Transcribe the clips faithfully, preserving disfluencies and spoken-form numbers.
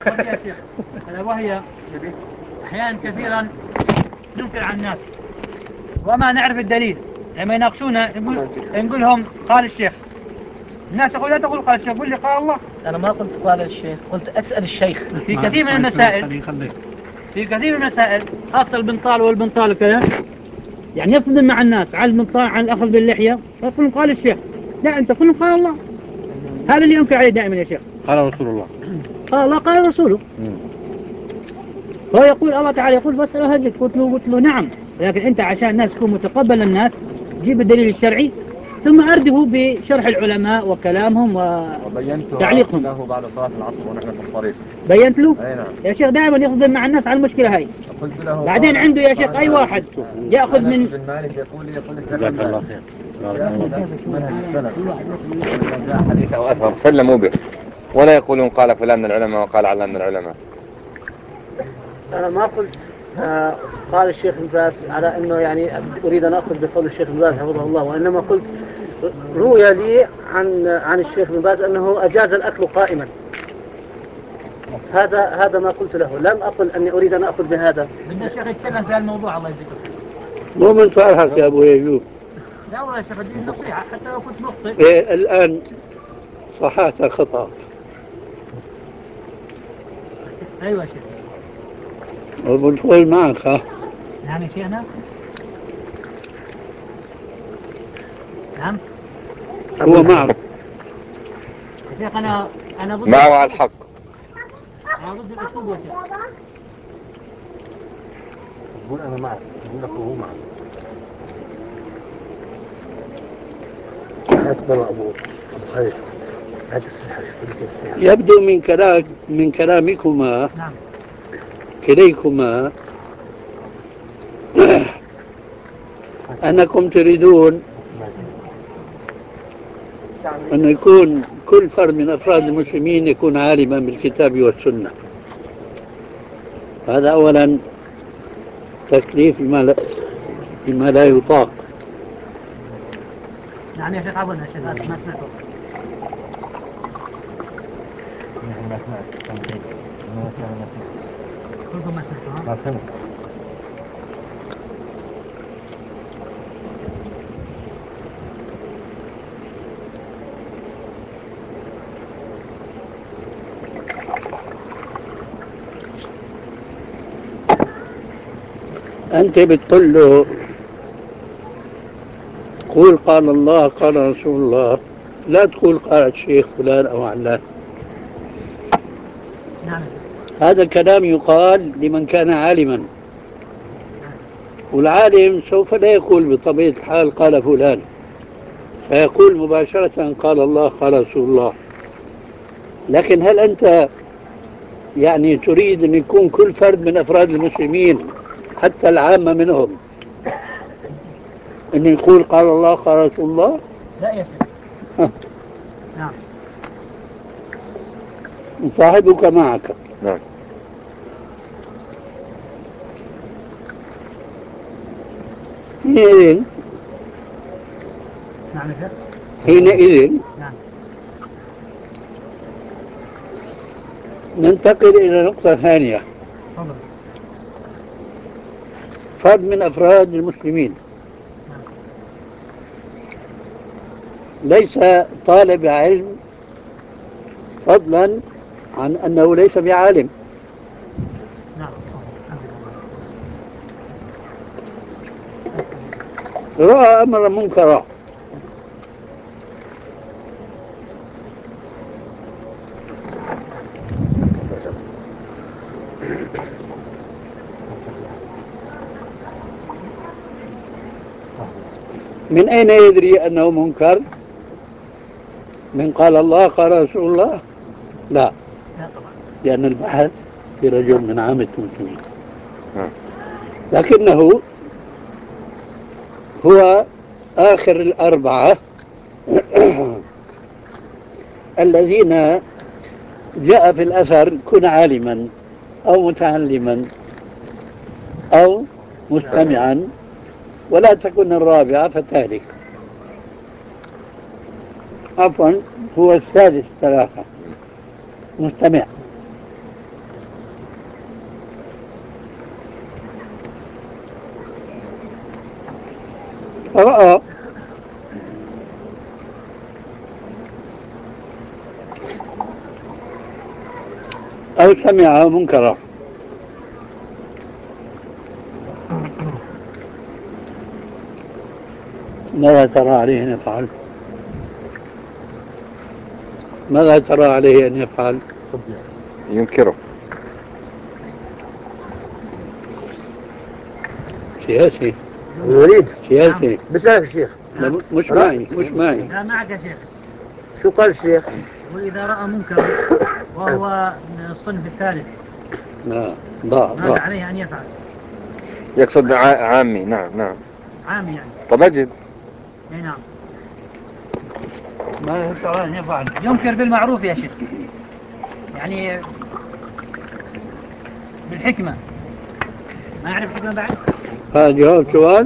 يا شيخ، ألا وهي أحيانا كثيرا ننكر على الناس وما نعرف الدليل. لما يناقشونا نقول نقول لهم قال الشيخ، الناس يقول لا تقول قال الشيخ، قل لي قال الله. أنا ما قلت قال الشيخ، قلت أسأل الشيخ. في كثير من المسائل في كثير من المسائل خاصة البنطال والبنطال وكذا، يعني يصدم مع الناس على البنطال عن الأخذ باللحية، يقولون قال الشيخ. لا، أنت قل قال الله. هذا اللي ينكر عليه دائما يا شيخ. قال رسول الله. قال الله قال رسوله. هو يقول الله تعالى يقول فاسألوا هدك، قلت له قلت له نعم، لكن أنت عشان الناس تكون متقبل الناس جيب الدليل الشرعي ثم أرده بشرح العلماء وكلامهم وتعليقهم. له بعد صلاة العصر ونحن في الطريق. بينت له؟ أي نعم. يا شيخ دائما يصدم مع الناس على المشكلة هاي. بعدين عنده يا شيخ أي واحد يأخذ من بن مالك يقول لي يقول لك جزاك الله خير. حديث أو أثر سلموا به ولا يقولون قال فلان من العلماء وقال علان من العلماء. أنا ما قلت آه قال الشيخ ابن باز على أنه يعني أريد أن أخذ بقول الشيخ ابن باز حفظه الله، وإنما قلت روي لي عن عن الشيخ ابن باز أنه أجاز الأكل قائما. هذا هذا ما قلت له، لم أقل أني أريد أن أخذ بهذا. بدنا الشيخ يتكلم في الموضوع الله يجزيك خير. مو من صالحك يا أبو يجوب. لا والله يا شيخ اديني نصيحة حتى لو كنت مخطئ. إيه الآن صححت خطأ. أيوة يا شيخ. وبالفعل معك ها. نعم يا شيخنا. نعم. هو معك. يا شيخ أنا أنا ضد معه على الحق. أنا ضد الأسلوب يا شيخ. يقول أنا معك، يقول لك هو معك. أكبر أبو أبو خير. يبدو من كلام من كلامكما نعم. كليكما أنكم تريدون أن يكون كل فرد من أفراد المسلمين يكون عالما بالكتاب والسنة. هذا أولا تكليف بما لا, بما لا يطاق. نعم يا شيخ عفوا يا شيخ ما سمعته. ما سمعت. ما سمعت. كلكم ما سمعتوا ها؟ ما سمعت. أنت بتقول له قول قال الله قال رسول الله، لا تقول قال الشيخ فلان أو علان. نعم. هذا كلام يقال لمن كان عالما، والعالم سوف لا يقول بطبيعة الحال قال فلان، فيقول مباشرة قال الله قال رسول الله. لكن هل أنت يعني تريد أن يكون كل فرد من أفراد المسلمين حتى العامة منهم أن يقول قال الله قال رسول الله؟ لا يا شيخ. نعم. صاحبك معك. نعم. حينئذ نعم يا شيخ. حينئذ نعم. ننتقل إلى نقطة ثانية. تفضل. فرد من أفراد المسلمين ليس طالب علم فضلا عن أنه ليس بعالم. نعم. رأى أمرا منكرا من أين يدري أنه منكر؟ من قال الله قال رسول الله؟ لا، لأن البحث في رجل من عامة المسلمين، لكنه هو آخر الأربعة الذين جاء في الأثر كن عالما أو متعلما أو مستمعا، ولا تكن الرابعة فتهلك. عفوا، هو السادس ثلاثة مستمع. رأى أو سمع منكرا ماذا ترى عليه أن يفعل؟ ماذا ترى عليه أن يفعل؟ ينكره. سياسي يريد سياسي بسألك الشيخ. لا مش معي مش معي لا معك يا شيخ. شو قال الشيخ؟ وإذا رأى منكرا وهو من الصنف الثالث لا ضاع ماذا ضاع عليه أن يفعل؟ يقصد ع- عامي. نعم نعم. عام يعني. طب أجب. اي نعم. ما يشعر أن يفعل ينكر بالمعروف يا شيخ، يعني بالحكمة. ما يعرف حكمة بعد؟ هذا جواب سؤال.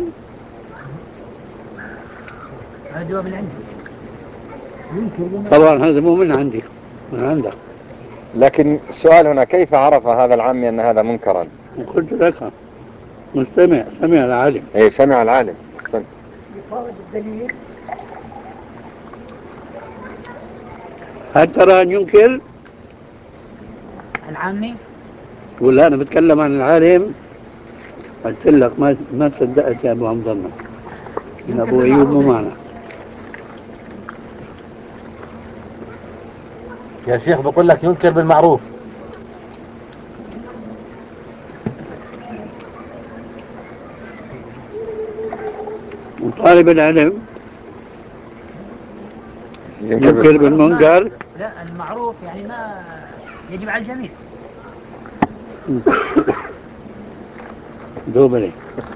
هذا جواب اللي عندي. طبعا هذا مو من عندي، من عندك. لكن السؤال هنا كيف عرف هذا العامي أن هذا منكرا؟ وقلت لك مستمع سمع العالم. أي سمع العالم. هل ترى أن ينكر؟ العامي ولا أنا بتكلم عن العالم؟ قلت لك ما ما صدقت يا أبو عبد الله إن أبو أيوب مو معنا. يا شيخ بقول لك ينكر بالمعروف. وطالب العلم ينكر بالمنكر. لا المعروف يعني ما يجب على الجميع. دوبلي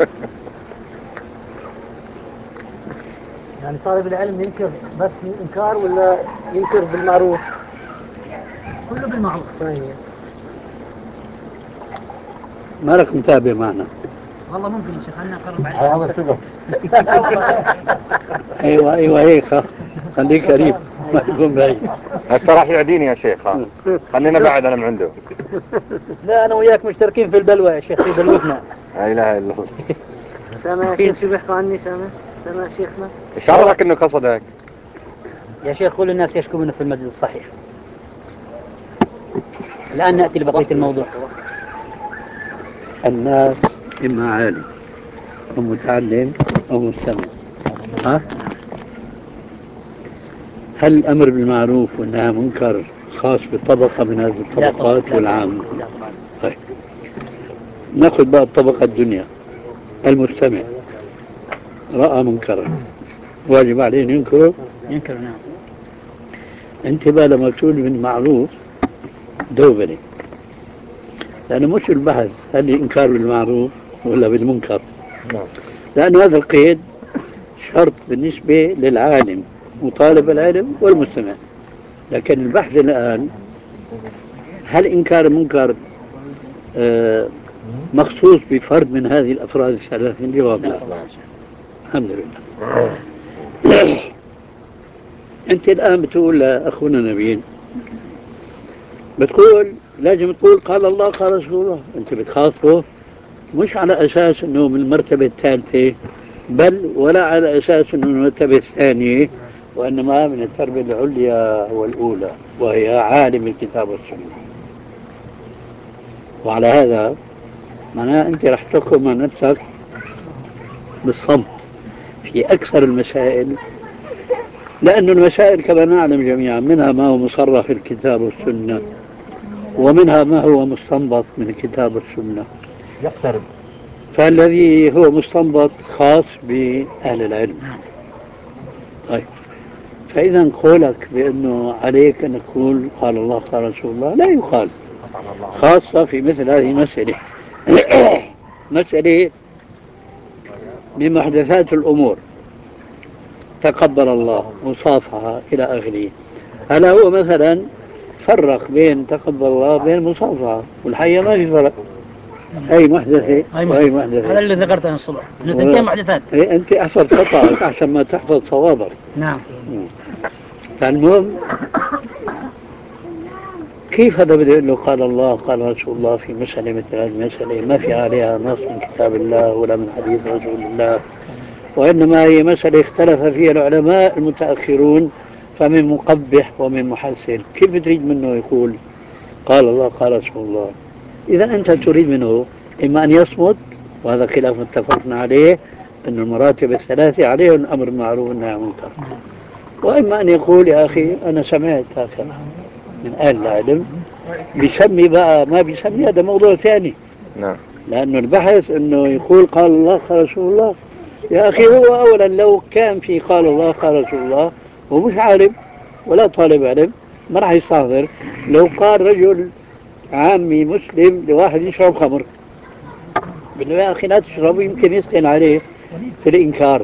يعني طالب العلم ينكر بس إنكار ولا ينكر بالمعروف؟ كله بالمعروف. طيب. مالك متابع معنا. والله ممكن يا شيخ خلينا نقرب عليه. هذا صدق. أيوة أيوة هيك خليك قريب ما تكون بعيد. هسه راح يعديني يا شيخ. ها. خلينا بعد أنا من عنده. لا أنا وياك مشتركين في البلوى يا شيخ، في بلوتنا. لا إله إلا الله. سامع يا شيخ شو بيحكوا عني؟ سامع سامع شيخنا. إيش عرفك إنه قصدك؟ يا شيخ كل الناس يشكو منه في المسجد الصحيح. الآن نأتي لبقية الموضوع. الناس إما عالم أو متعلم أو مستمع. ها؟ هل الأمر بالمعروف والنهي عن المنكر خاص بطبقة من هذه الطبقات والعامة؟ طيب نأخذ بقى الطبقة الدنيا. المستمع رأى منكرا واجب عليه أن ينكره. ينكر نعم. انتبه لما تقول بالمعروف دوبني، لأنه مش البحث هل الإنكار بالمعروف ولا بالمنكر، لأن هذا القيد شرط بالنسبة للعالم وطالب العلم والمستمع. لكن البحث الآن هل إنكار المنكر آه مخصوص بفرد من هذه الأفراد الثلاثة؟ الجواب لا. الحمد لله. أنت الآن بتقول لأخونا نبيل، بتقول لازم تقول قال الله قال رسول الله. أنت بتخاطبه مش على أساس أنه من المرتبة الثالثة، بل ولا على أساس أنه من المرتبة الثانية، وإنما من التربية العليا والأولى وهي عالم الكتاب والسنة. وعلى هذا معناه أنت رح تحكم مع نفسك بالصمت في أكثر المسائل، لأن المسائل كما نعلم جميعا منها ما هو مصرح في الكتاب والسنة، ومنها ما هو مستنبط من الكتاب والسنة. يقترب. فالذي هو مستنبط خاص بأهل العلم. طيب فإذا قولك بأنه عليك أن تقول قال الله قال رسول الله لا يقال، خاصة في مثل هذه المسألة. مسألة من محدثات الأمور، تقبل الله مصافحة إلى آخره. هلا هو مثلا فرق بين تقبل الله وبين المصافحة، والحقيقة ما في فرق. أي محدثة وأي محدثة. هذا اللي ذكرته من الصبح انه ثنتين محدثات. إيه أنت احفظ خطأك أحسن ما تحفظ صوابك. نعم. فالمهم كيف هذا بده يقول له قال الله قال رسول الله في مسألة مثل هذه المسألة ما في عليها نص من كتاب الله ولا من حديث رسول الله وإنما هي مسألة اختلف فيها العلماء المتأخرون، فمن مقبح ومن محسن. كيف تريد منه يقول قال الله قال رسول الله؟ إذا أنت تريد منه إما أن يصمت، وهذا خلاف متفقنا عليه أن المراتب الثلاثة عليه الأمر بالمعروف والنهي عن المنكر، وإما أن يقول يا أخي أنا سمعت هكذا من أهل العلم، بيسمي بقى ما بيسمي هذا موضوع ثاني. نعم. لأنه البحث أنه يقول قال الله قال رسول الله. يا أخي هو أولا لو كان في قال الله قال رسول الله ومش عالم ولا طالب علم ما راح يستحضر. لو قال رجل عامي مسلم لواحد يشرب خمر، بالله يا أخي لا تشرب، يمكن يسكن عليه في الإنكار،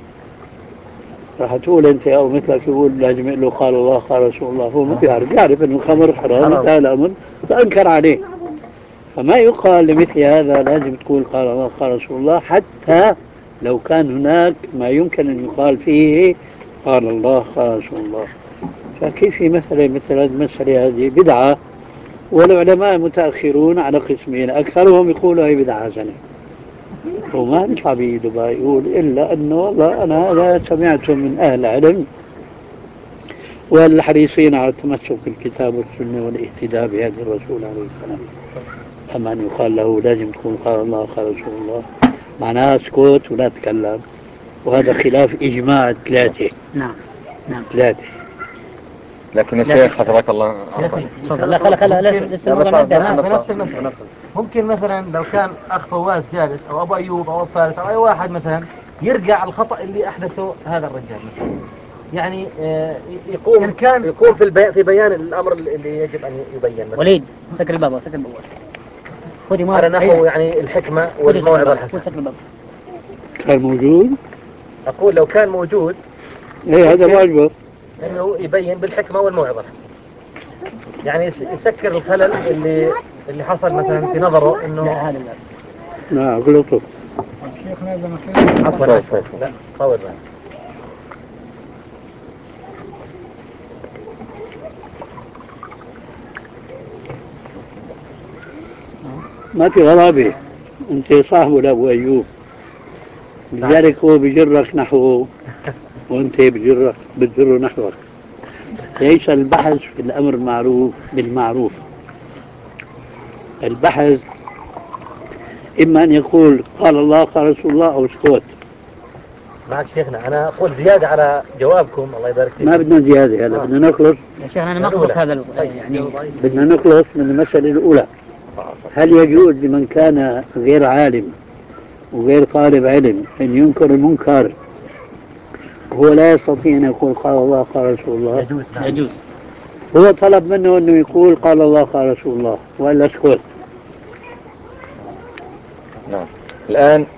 راح تقول أنت أو مثلك يقول لازم يقول له قال الله قال رسول الله. هو ما بيعرف، يعرف أن الخمر حرام انتهى الأمر فأنكر عليه. فما يقال لمثل هذا لازم تقول قال الله قال رسول الله، حتى لو كان هناك ما يمكن أن يقال فيه قال الله قال رسول الله. فكيف في مسألة مثل هذه المسألة هذه بدعة، والعلماء المتأخرون على قسمين، أكثرهم يقولوا هي بدعة حسنة، وما بيطلع بيده بقى يقول إلا أنه والله أنا هذا سمعته من أهل العلم والحريصين على التمسك بالكتاب والسنة والاهتداء بهدي الرسول عليه السلام. أما أن يقال له لازم تكون قال الله قال رسول الله، معناها اسكت ولا تكلم، وهذا خلاف إجماع ثلاثة. نعم نعم ثلاثة. لكن يا شيخ حفظك الله تفضل. لا خلا خلا لسه بس الموضوع نبدأ. نقطة. بنفس المسألة. ممكن مثلا لو كان أخ فواز جالس أو أبو أيوب أو أبو فارس أو أي واحد مثلا يرجع على الخطأ اللي أحدثه هذا الرجال مثلا، يعني آه، يقوم إن كان يقوم في البي... في بيان الأمر اللي يجب أن يبين مثلا. وليد سكر الباب سكر الباب خذي ما على نحو يعني الحكمة والموعظة الحسنة. سكر الباب. كان موجود؟ أقول لو كان موجود إيه هذا واجبه، إنه يبين بالحكمة والموعظة الحسنة، يعني يس- يسكر الخلل اللي اللي حصل مثلا في نظره إنه لا هذا لا. لا غلطه. عفوا عفوا لا طول بالك. ما في غرابة، أنت صاحبه لأبو أيوب، لذلك هو بجرك نحوه وأنت بجرك بتجره نحوك. ليس البحث في الأمر المعروف بالمعروف، البحث إما أن يقول قال الله قال رسول الله أو اسكت. معك شيخنا أنا أقول زيادة على جوابكم الله يبارك فيك. ما بدنا زيادة هلا، بدنا نخلص. يا شيخ أنا ما قصدت هذا يعني بدنا نخلص من المسألة الأولى. هل يجوز لمن كان غير عالم وغير طالب علم أن ينكر المنكر وهو لا يستطيع أن يقول قال الله قال رسول الله؟ يجوز نعم. يجوز. هو طلب منه أنه يقول قال الله قال رسول الله وإلا اسكت. نعم. الآن